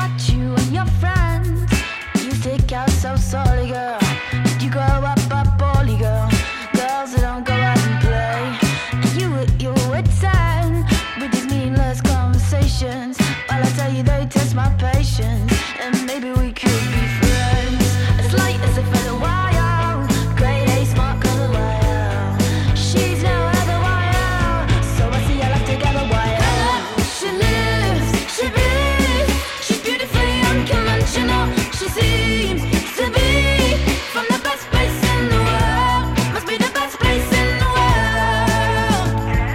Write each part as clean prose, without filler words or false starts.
thought you and your friends, you stick out so sorry, girl. You grow up poorly, girl. Girls that don't go out and play. You would turn with these meaningless conversations, while I tell you they test my patience, and maybe we could be friends. As light as a feather wire, grade A smart color wire. She's no other wire, so I see our life together wire. She lives, she breathes, she's beautifully unconventional. She seems to be from the best place in the world. Must be the best place in the world.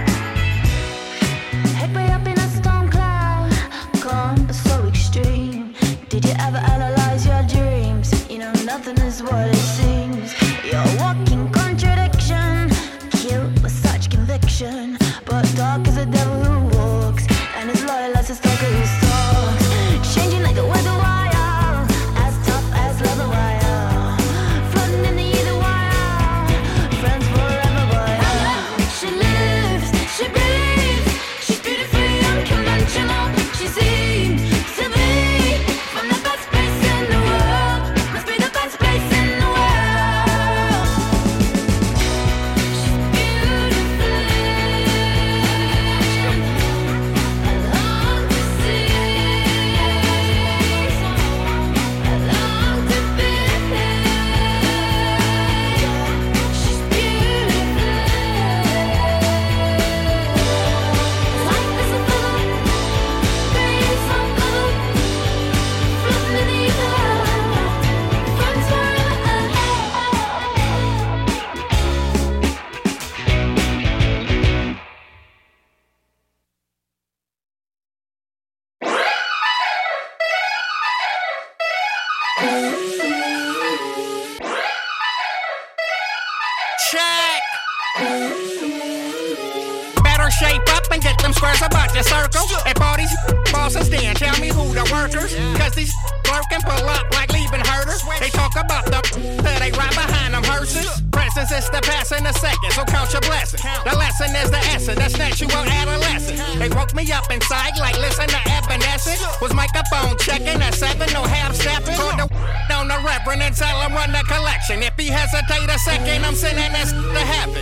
Head way up in a storm cloud, calm but so extreme. Did you ever analyze your dreams? You know nothing is what it seems. You're a walking contradiction, cute with such conviction, but dark as the devil who walks, and as loyal as a stalker who stalks. Changing like the weather wire, as tough as leather wire. Floating in the ether wire, friends forever wire. She lives, she breathes, she's beautifully unconventional. She seems to be from the best place in the world. Must be the best place in the world. She's beautiful. I long to see. I long to be. She's beautiful. Life is a feather, grace on color, floating in the ether, friends forever. Check. Better shape up and get them squares about your circle. At parties, bosses, then tell me who the workers. Cause these lurking pull up like leaving herders. They talk about the that they right behind them hearses. Presence is the past in a second, so count your blessings. The lesson is the essence, that's natural adolescence. They woke me up inside like listen to Evanescence. Was microphone checking at 7, no half stepping. Put the on the reverend and tell him run the collection. If he hesitate a second, I'm sending this to heaven.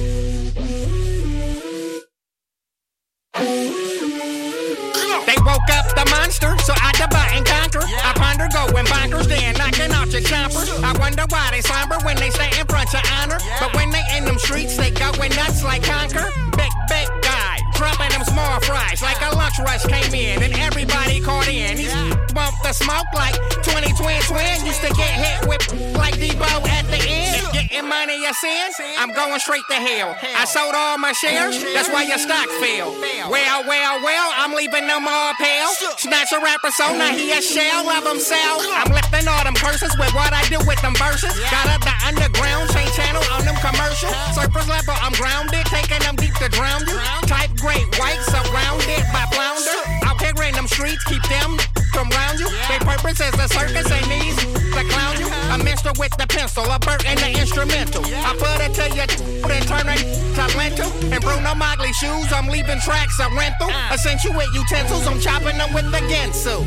They woke up the monster, so I divide and conquer. I ponder going bonkers, then knocking out your chompers. I wonder why they slumber when they stay in front of honor. But when they in them streets, they going nuts like conquer. Big guy, dropping them small fries like a lunch rush came in and everybody caught in. These want the smoke like 2020 used to get hit with like Debo at the end. If getting money a sin, I'm going straight to hell. I sold all my shares, that's why your stock fell. Well, I'm leaving them all pale. Snatch a rapper so now he a shell of himself. I'm lifting all them curses with what I do with them verses. Got up the underground, change channel on them commercials. Surface level, I'm grounded, taking them deep to drown you. Type great white, surrounded by flounder. Out here in them streets, keep them from round you. Their purpose is a circus, ain't these to clown you. A minstrel with the pencil, a bird and the instrumental. I put it to your then turn it to lentil. And Bruno Mogley shoes, I'm leaving tracks a rental. Accentuate utensils, I'm chopping them with the Gensu.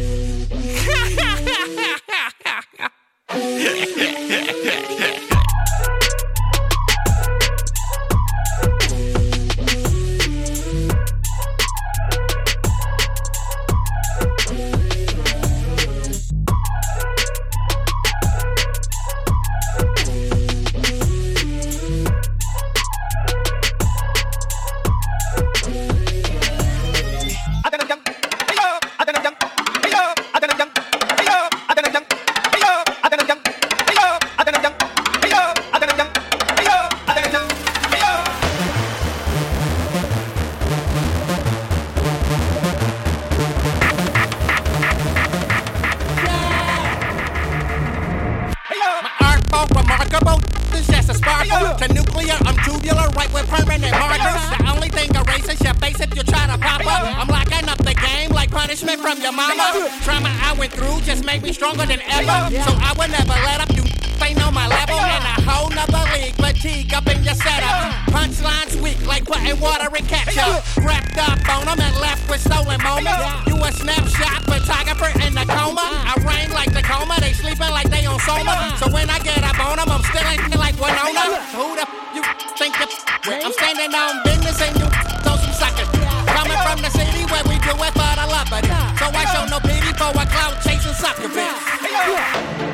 Remarkable, it's just a sparkle. To nuclear, I'm tubular, right with permanent markers. The only thing erases your face if you try to pop up. I'm locking up the game like punishment from your mama. Trauma I went through just made me stronger than ever. So I would never let up. You they know my level in a whole nother league. Fatigue up in your setup. Punchlines weak like putting water in ketchup. Wrapped up on them and left with stolen moments. You a snapshot photographer in a coma. I rain like Tacoma, they sleeping like they on Soma. So when I get up on them, I'm still ain't like Winona. Who the you think you with? I'm standing on business and you throw some suckers. Coming from the city where we do it for the love of it. So I show no pity for a clout chasing sucker bitch.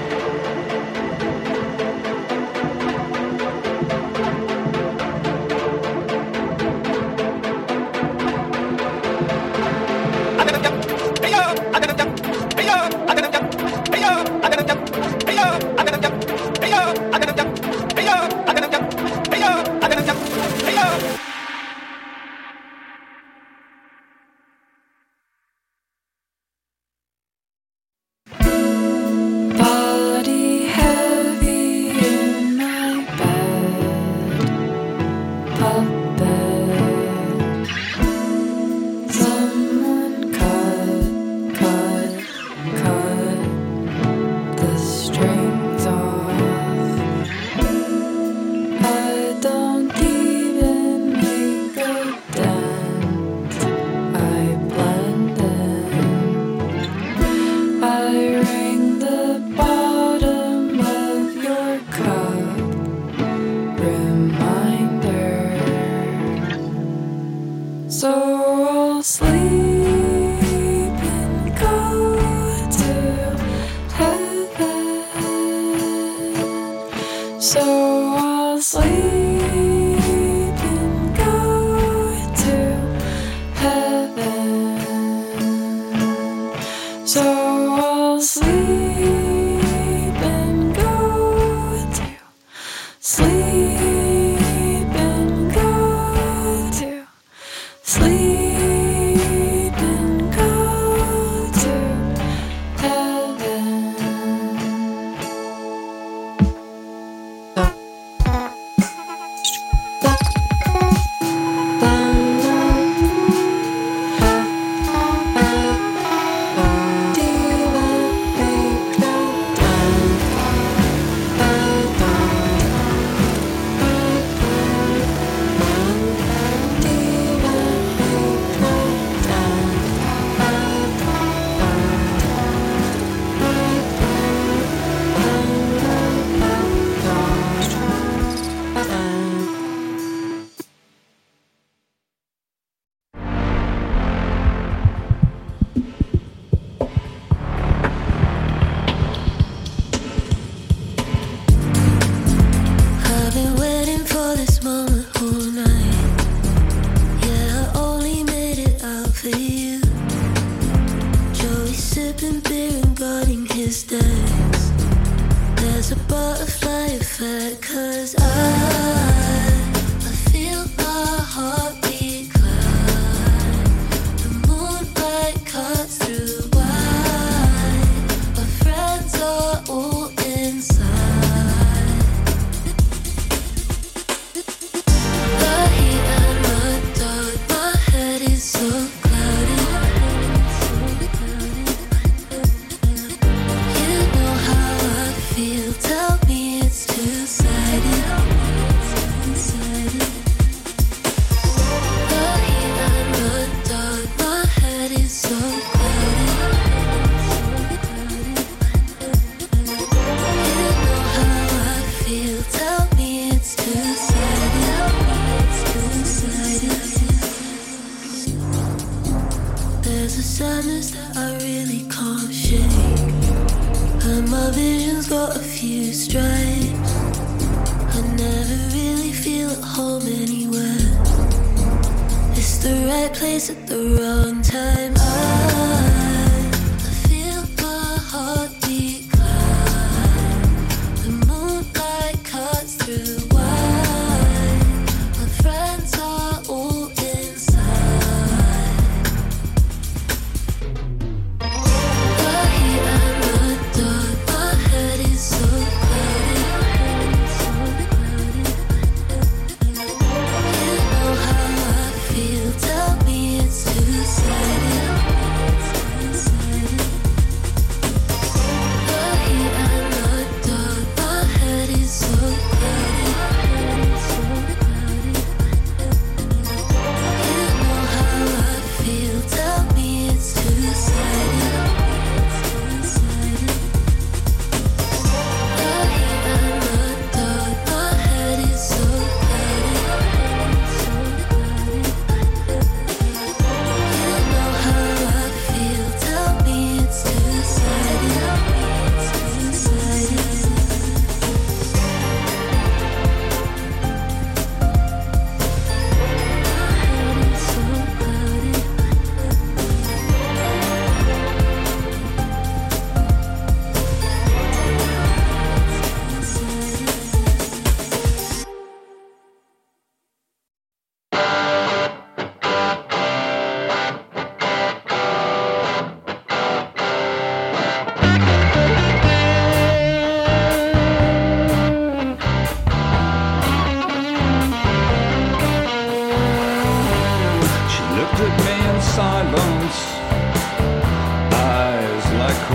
Tell me it's too sad.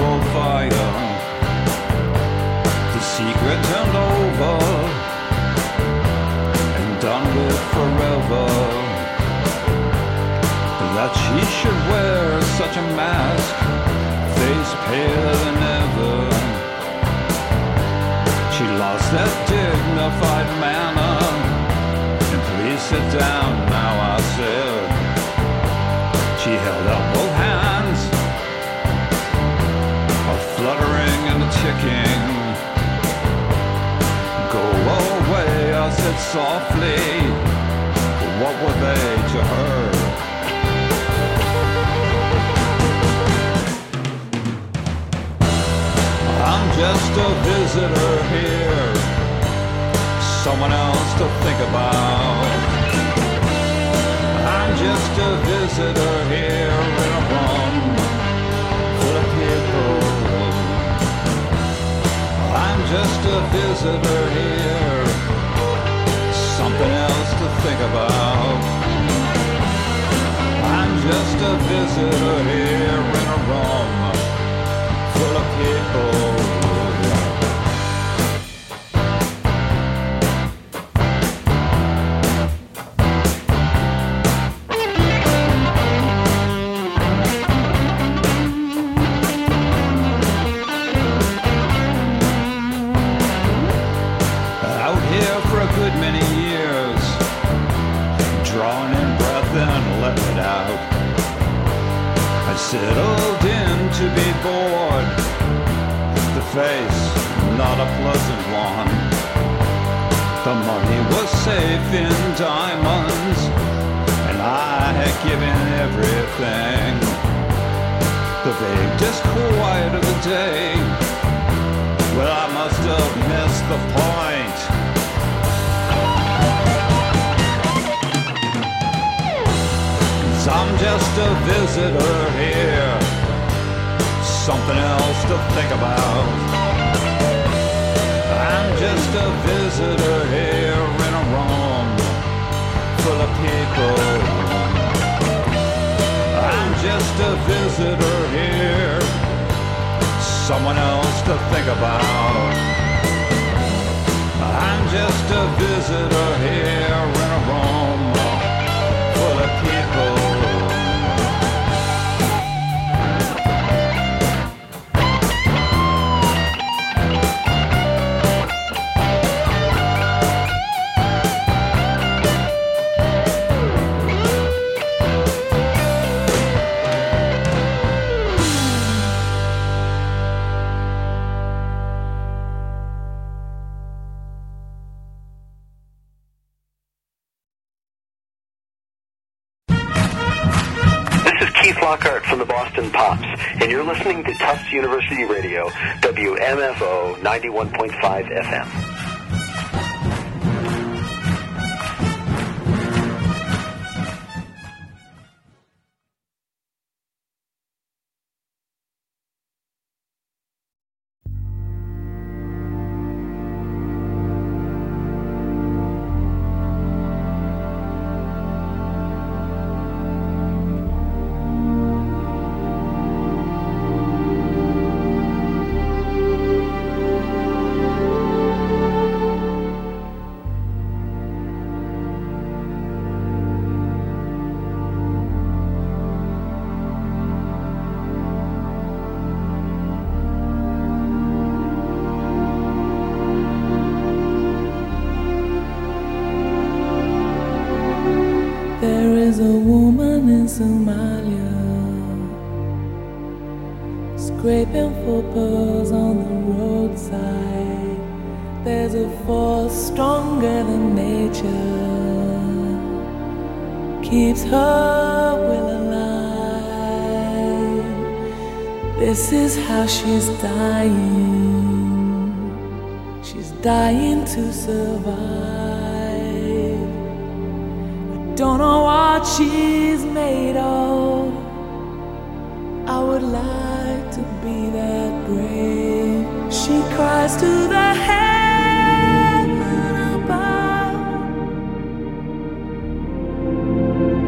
will fighter, the secret turned over and done with forever. That she should wear such a mask, face paler than ever. She lost that dignified manner, and please sit down now, I said. She held out both hands, a fluttering and a ticking. Go away, I said softly. What were they to her? I'm just a visitor here, someone else to think about. I'm just a visitor here in a room full of people. I'm just a visitor here, something else to think about. I'm just a visitor here in a room full of people. Out here for a good many years, drawing in breath and letting it out. I settled in to be bored, the face not a pleasant one. The money was safe in diamonds, and I had given everything. The vague disquiet of the day, well, I must have missed the point. I'm just a visitor here, something else to think about. I'm just a visitor here in a room full of people. I'm just a visitor here, someone else to think about. I'm just a visitor here in a room full of people. Lockhart from the Boston Pops, and you're listening to Tufts University Radio, WMFO 91.5 FM. Somalia, scraping for pearls on the roadside. There's a force stronger than nature, keeps her will alive. This is how she's dying. She's dying to survive. Don't know what she's made of. I would like to be that brave. She cries to the heaven above.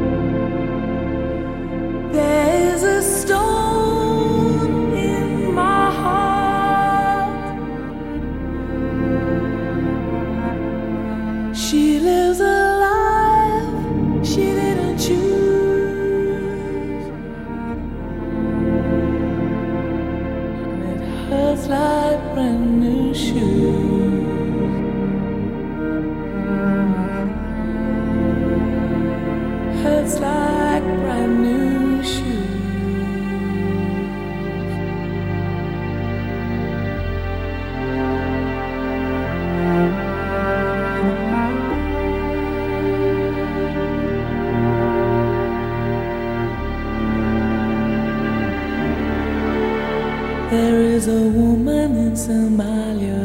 There's a stone in my hurts like brand new shoes. Hurts like brand new shoes. There is a woman in Somalia.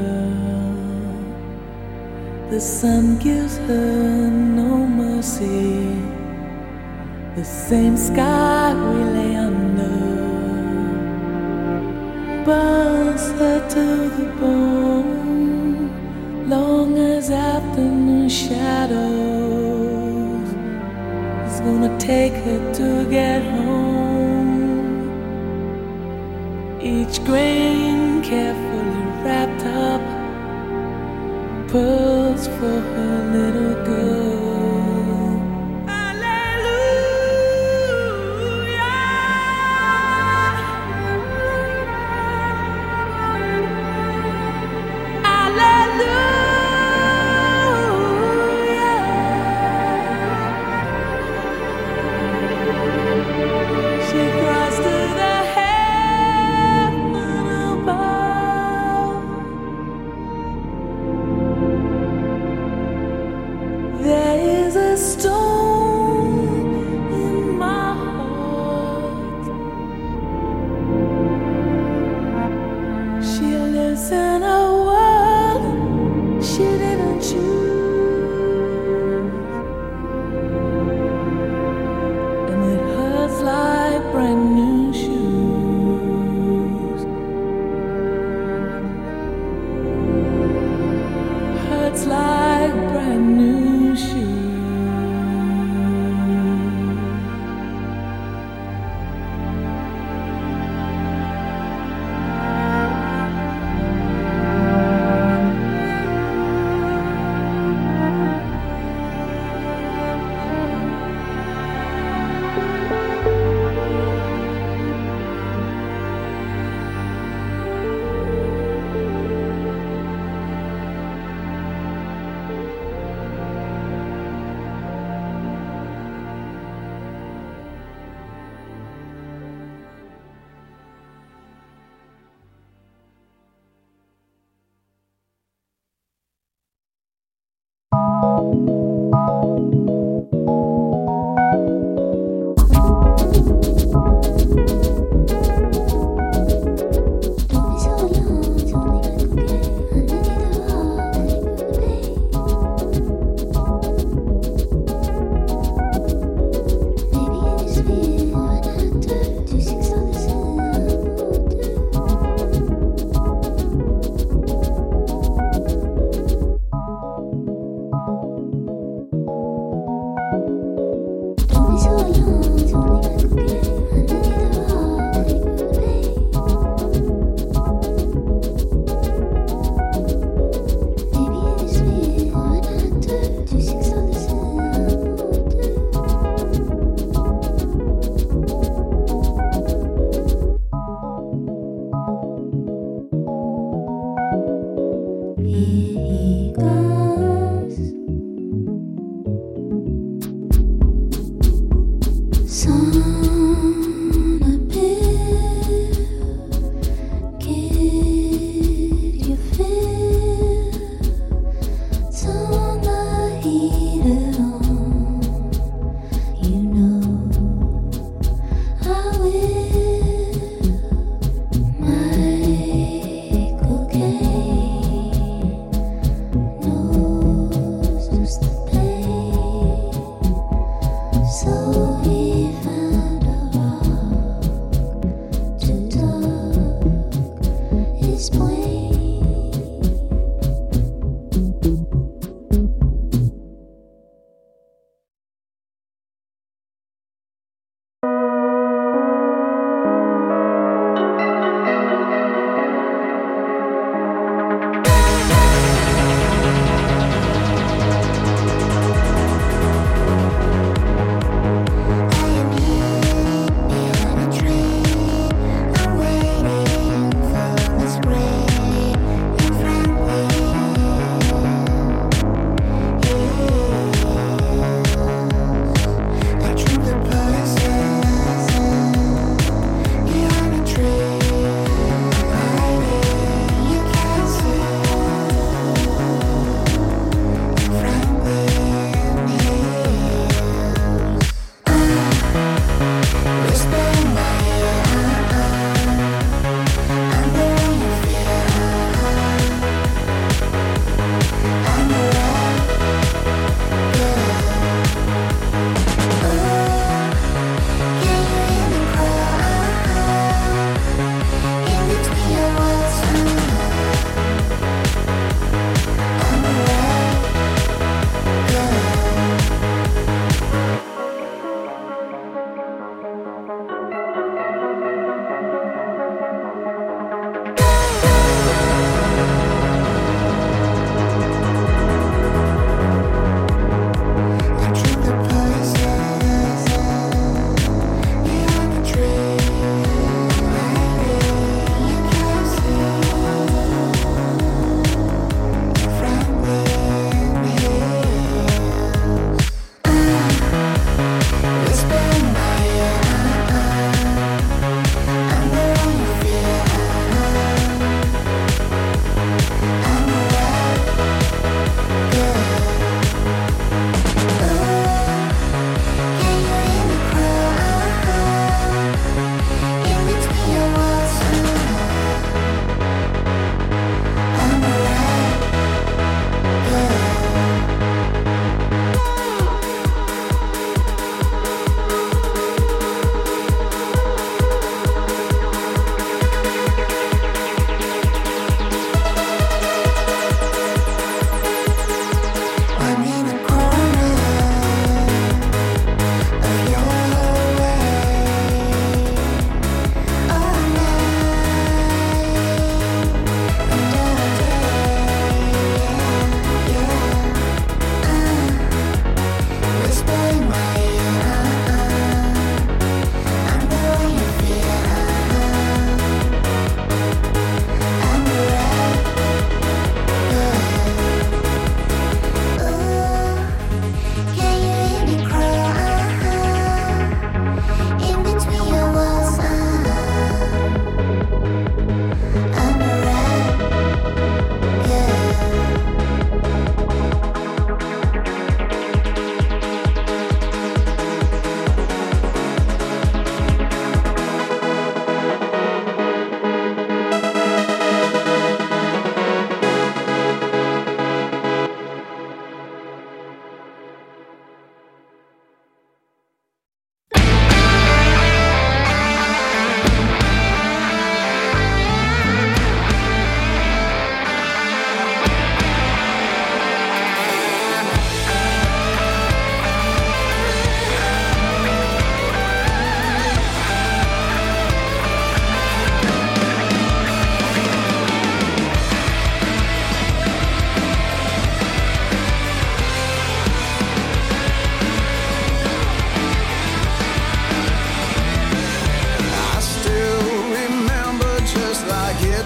The sun gives her no mercy. The same sky we lay under burns her to the bone. Long as afternoon shadows is gonna take her to get home. Each grain carefully wrapped up, pearls for her little girl. This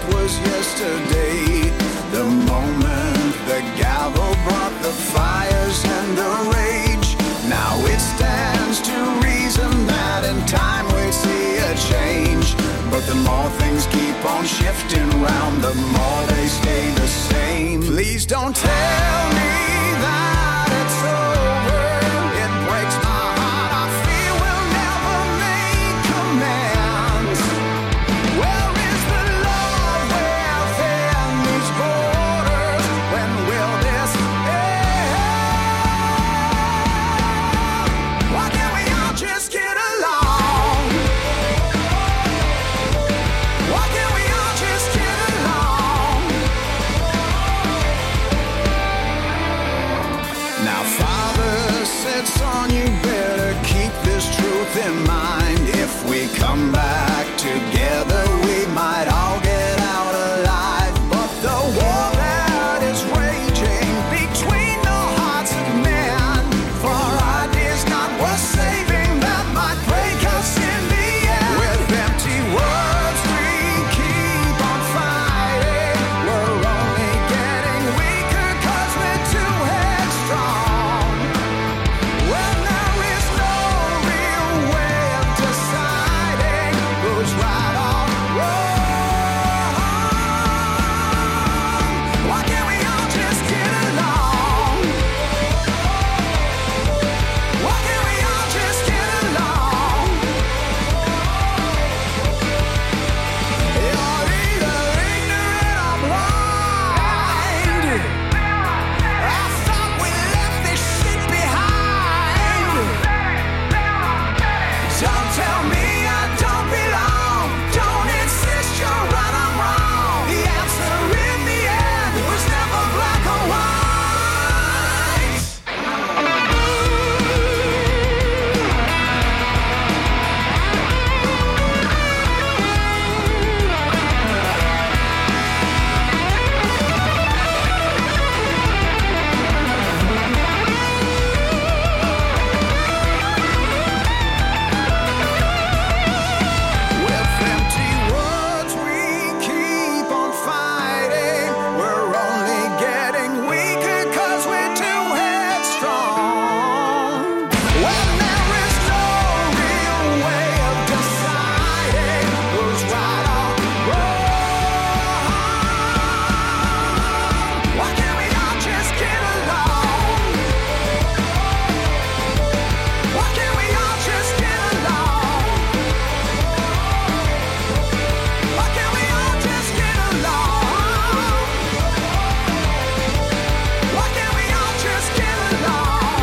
was yesterday. The moment the gavel brought the fires and the rage. Now it stands to reason that in time we'd see a change. But the more things keep on shifting round, the more they stay the same. Please don't tell me that it's over. It breaks my heart. I fear we'll never make amends. Where is the love within these borders? When will this end? Why can't we all just get along? Why can't we all just get along? Now, Father said, son, you better keep this truth in mind. If we come back together, we might all get out alive. But the war that is raging between the hearts of men, for ideas not worth saving, that might break us in the end. With empty words we keep on fighting. We're only getting weaker 'cause we're too headstrong. When there is no real way of deciding who's right or wrong. Why can't we all just get along? Why can't we all just get along? You're either ignorant or blind. I thought we left this shit behind. Don't tell me I don't belong. Don't insist you're right, I'm wrong. The answer in the end was never black or white. With empty words we keep on fighting. We're only getting weaker 'cause we're too headstrong. When there is no real way of deciding who's right or wrong. Why can't we all just get along? Why can't we all just get along? Why can't we all just get along? Why can't we all just get along?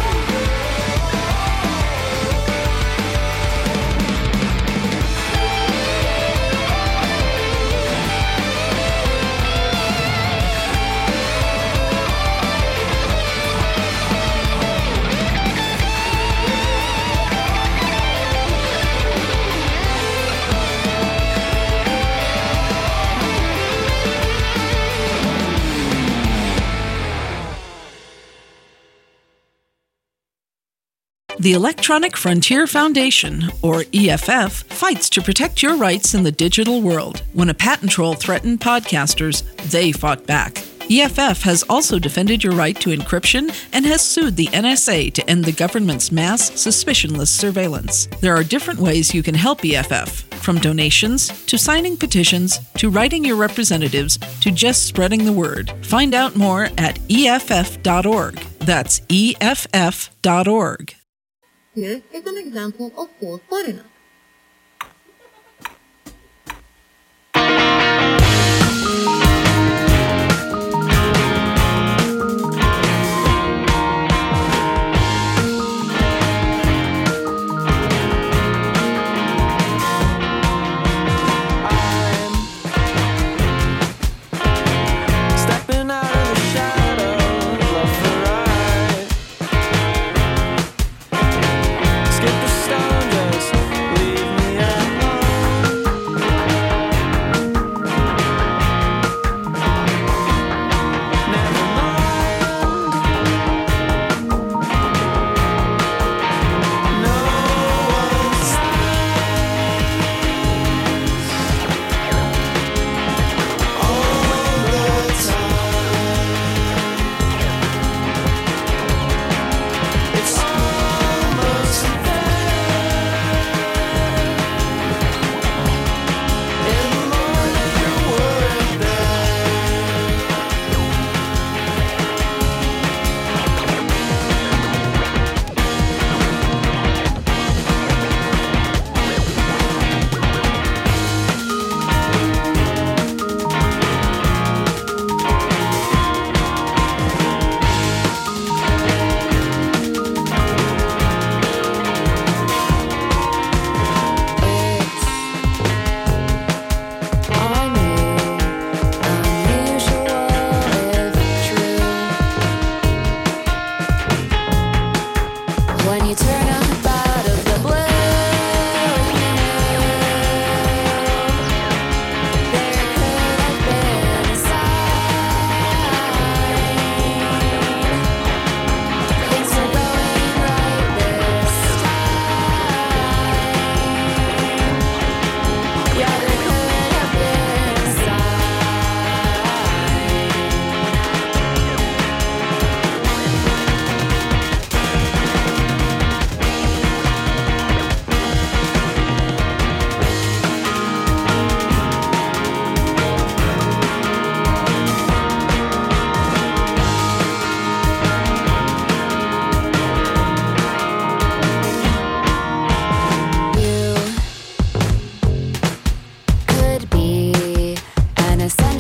The Electronic Frontier Foundation, or EFF, fights to protect your rights in the digital world. When a patent troll threatened podcasters, they fought back. EFF has also defended your right to encryption and has sued the NSA to end the government's mass, suspicionless surveillance. There are different ways you can help EFF, from donations, to signing petitions, to writing your representatives, to just spreading the word. Find out more at EFF.org. That's EFF.org. Here is an example of fourth foreigner. Stepping out of the shadows, left to right. Skip the stone, just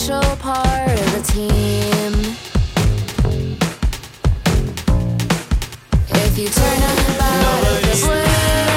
essential part of the team. If you turn up out of the blue,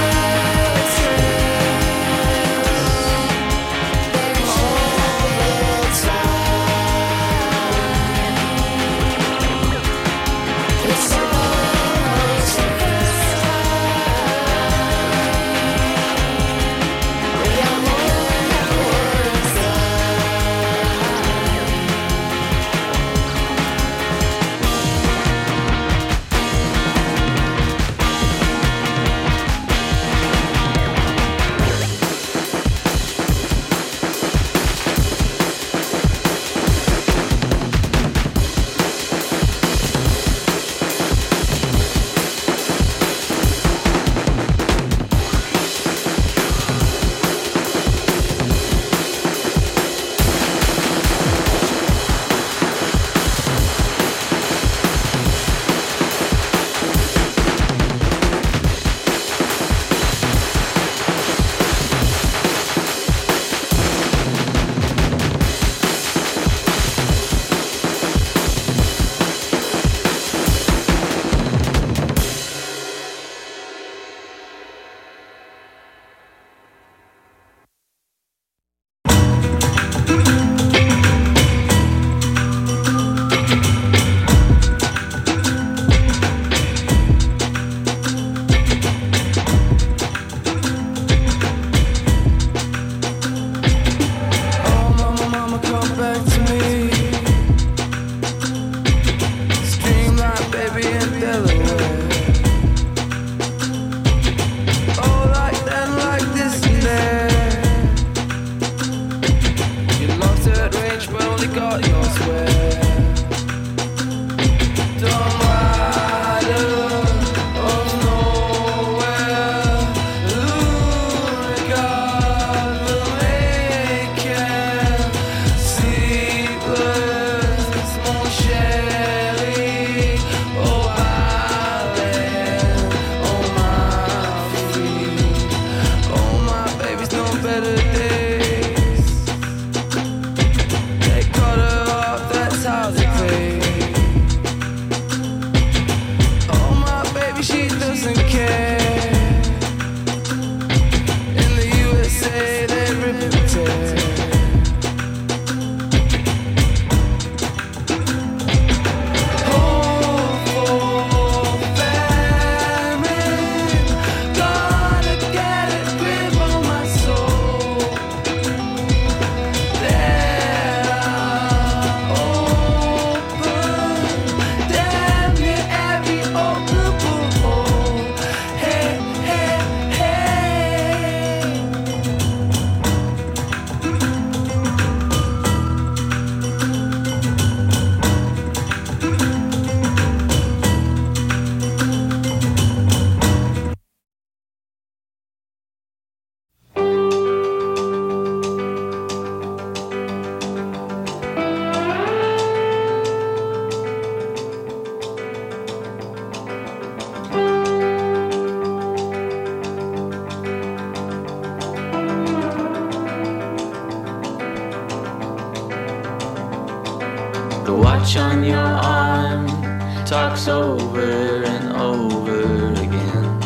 The watch on your arm talks over and over again,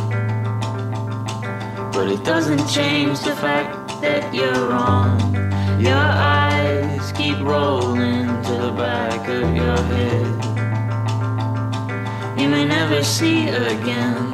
but it doesn't change the fact that you're wrong. Your eyes keep rolling to the back of your head. You may never see again.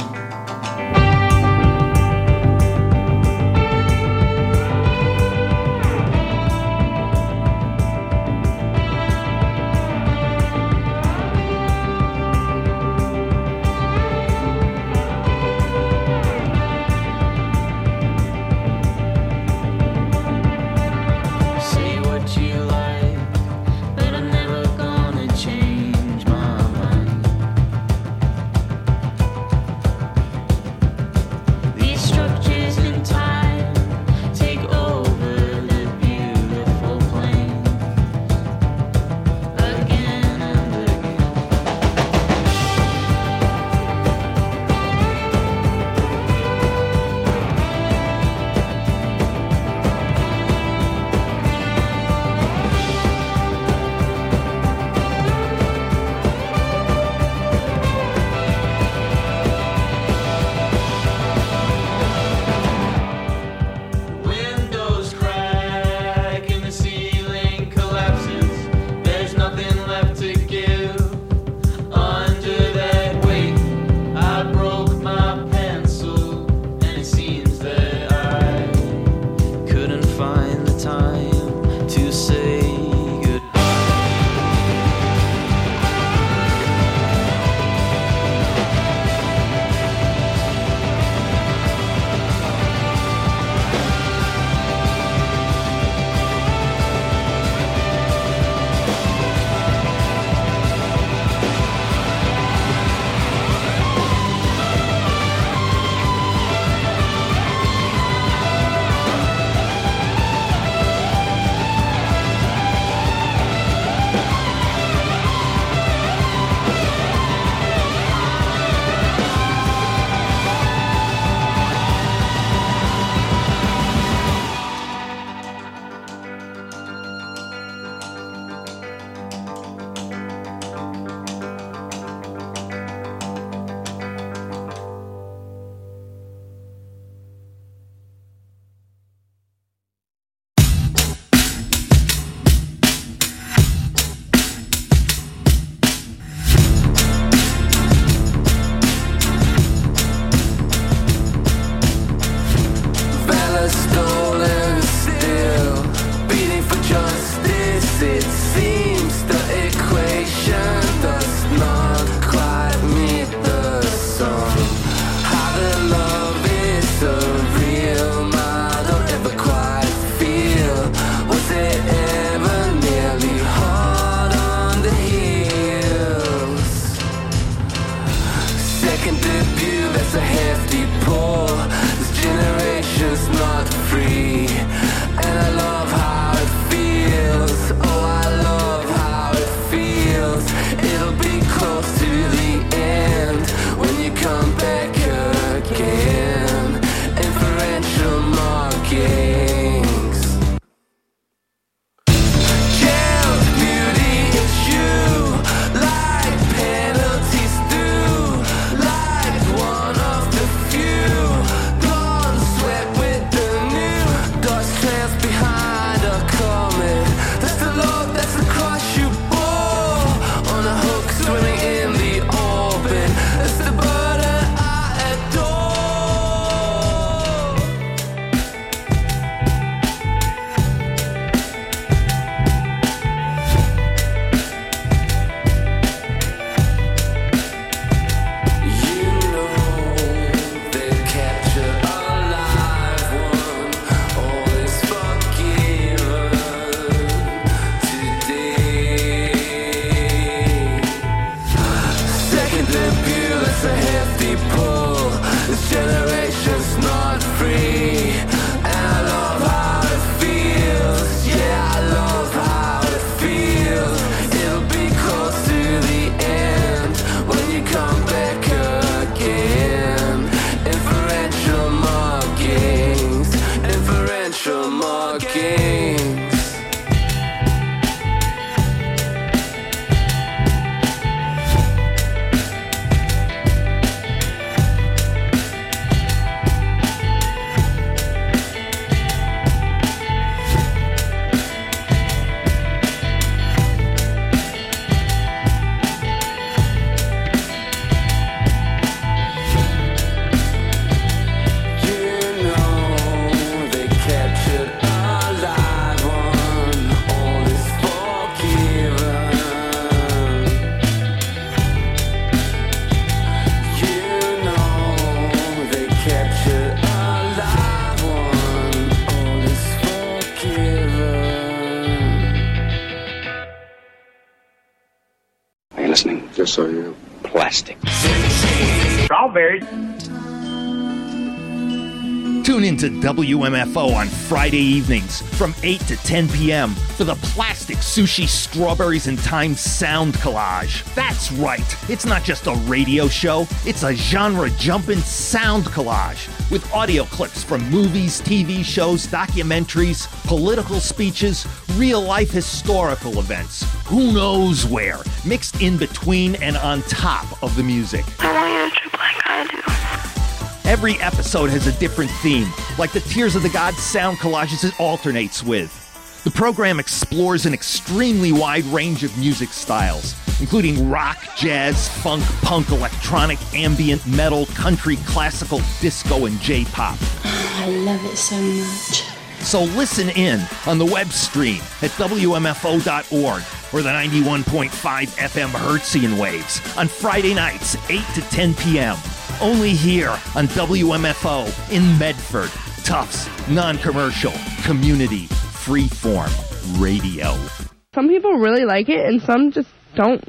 Yes, I am. Plastic. Strawberry. Tune into WMFO on Friday evenings from 8 to 10 p.m. for the Plastic Sushi Strawberries and Time Sound Collage. That's right, it's not just a radio show, it's a genre-jumping sound collage with audio clips from movies, TV shows, documentaries, political speeches, real-life historical events, who knows where, mixed in between and on top of the music. I want you to trip like I do. Every episode has a different theme, like the Tears of the Gods sound collages it alternates with. The program explores an extremely wide range of music styles, including rock, jazz, funk, punk, electronic, ambient, metal, country, classical, disco, and J-pop. I love it so much. So listen in on the web stream at WMFO.org or the 91.5 FM Hertzian waves on Friday nights, 8 to 10 p.m. Only here on WMFO in Medford. Tufts, non-commercial, community, freeform radio. Some people really like it and some just don't.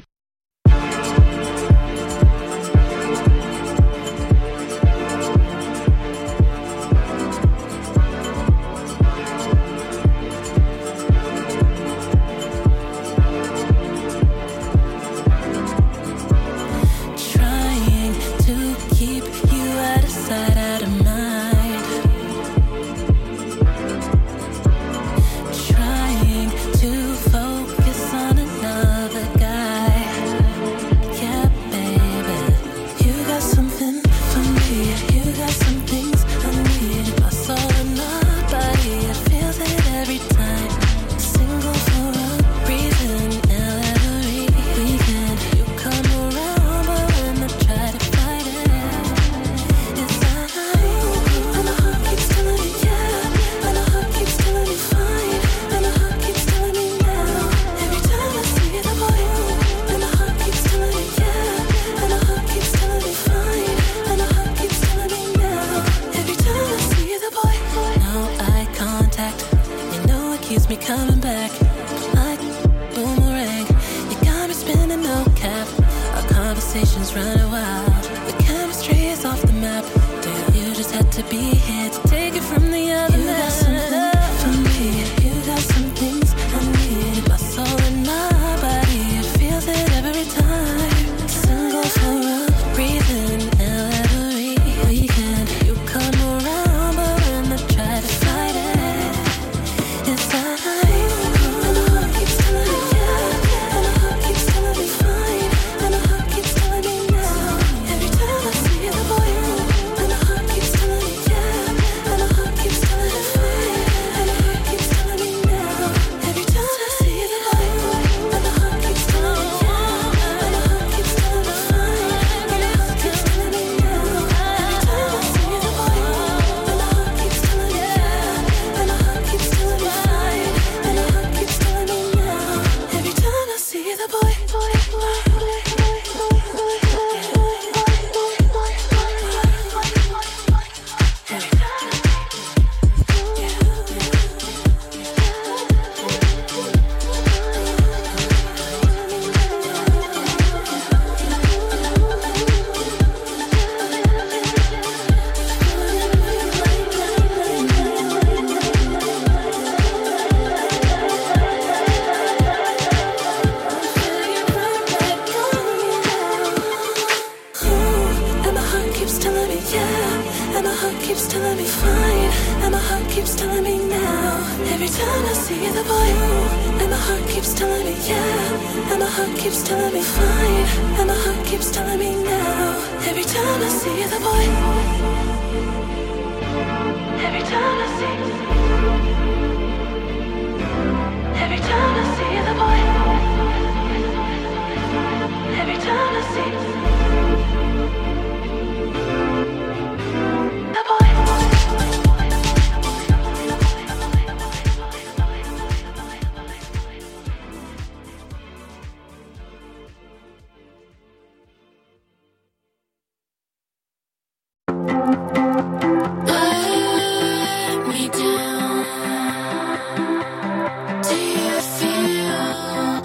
Let me down. Do you feel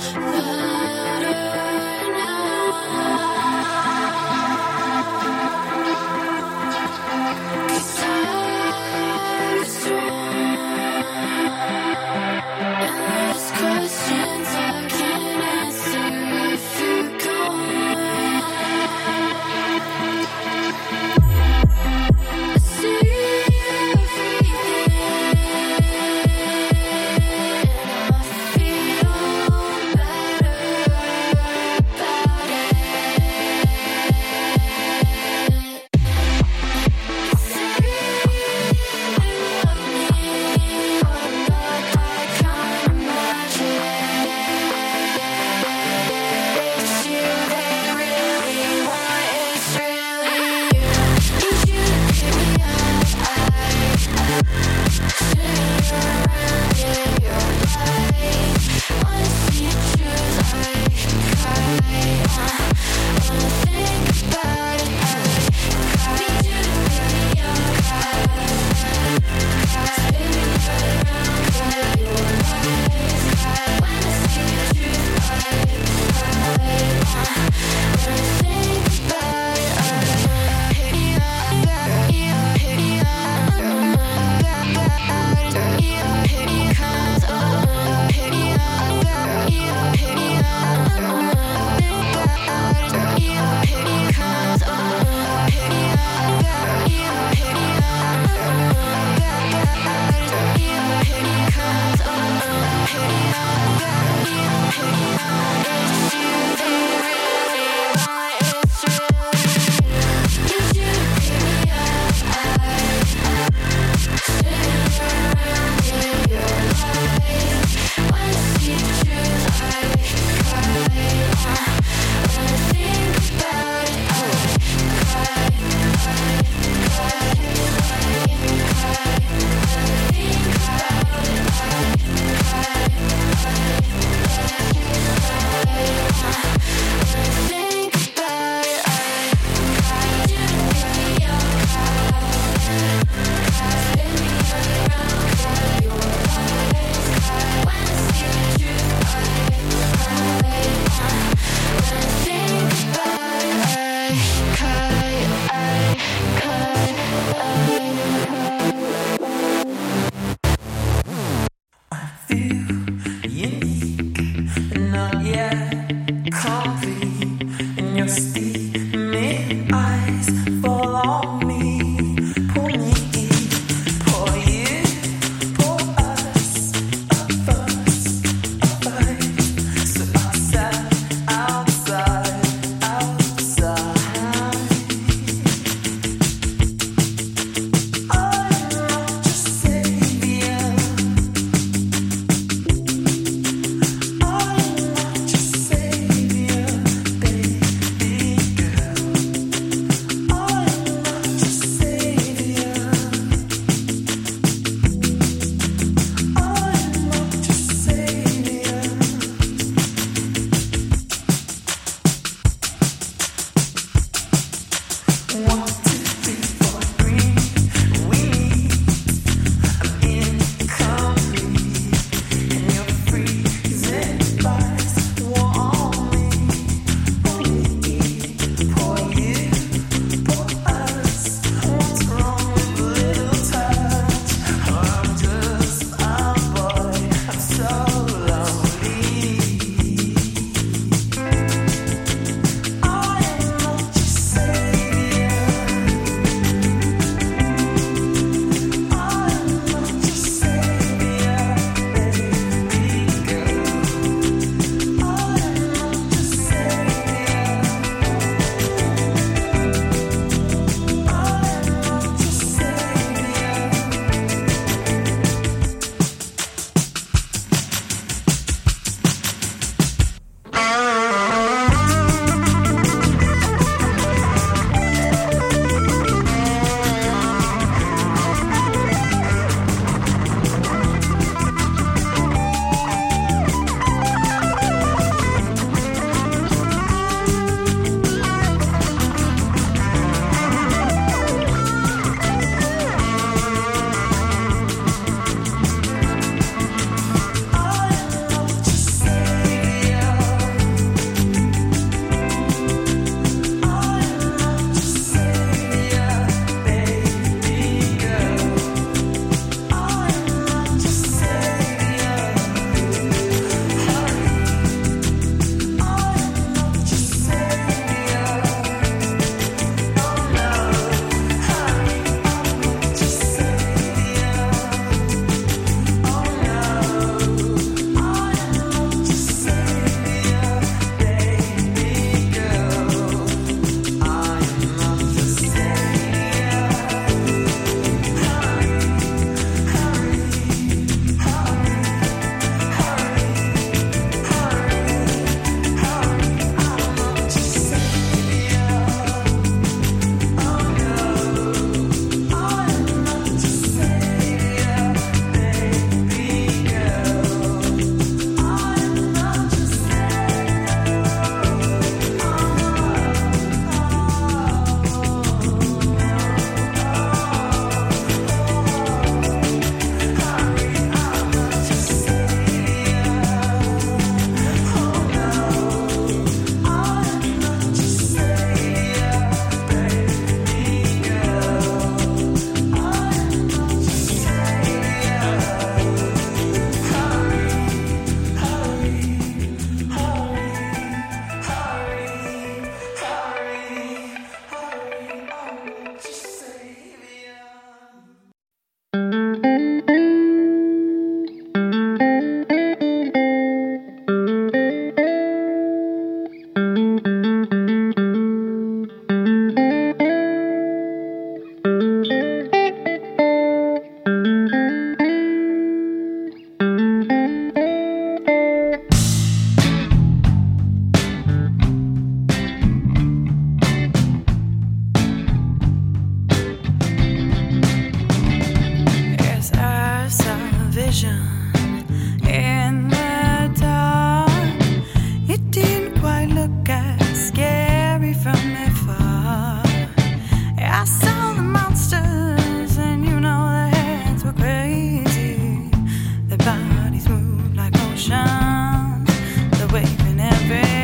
quite look as scary from afar. I saw the monsters, and you know their heads were crazy. Their bodies moved like oceans, they're waving everything.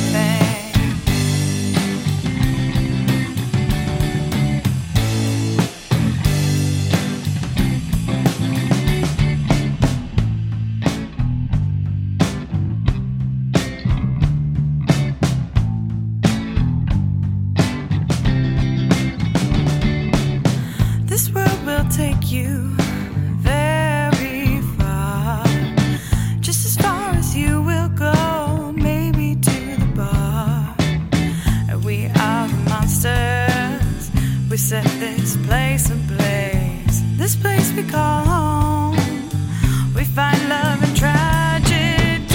This world will take you very far, just as far as you will go, maybe to the bar. We are the monsters, we set this place ablaze. This place we call home, we find love and tragedy.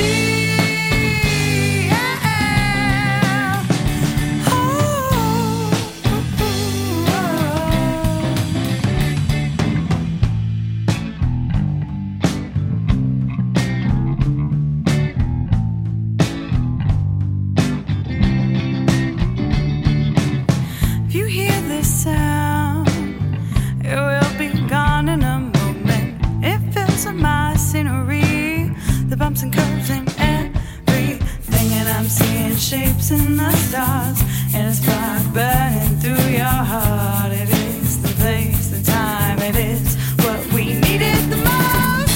If you hear this sound, it will be gone in a moment. It fills up my scenery, the bumps and curves and everything. And I'm seeing shapes in the stars, and a spark burning through your heart. It is the place, the time, it is what we needed the most.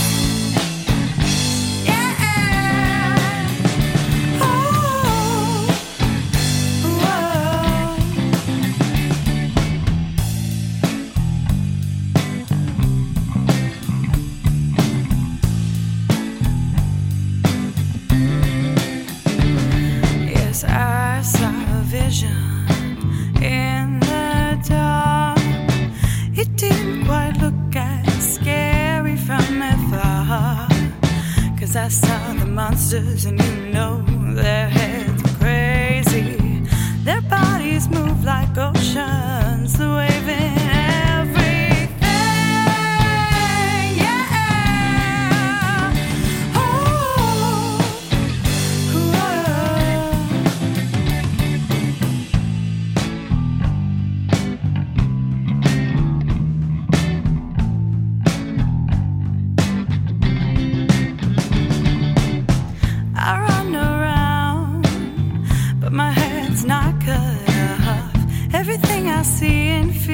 Yeah. Oh. Whoa. Yes, I saw a vision in the dark. It didn't quite look as scary from afar, 'cause I saw the monsters, and you know their heads were crazy. Their bodies move like oceans, they're waving everything. Yeah. Oh. I run around, but my head's not cut off. Everything I see and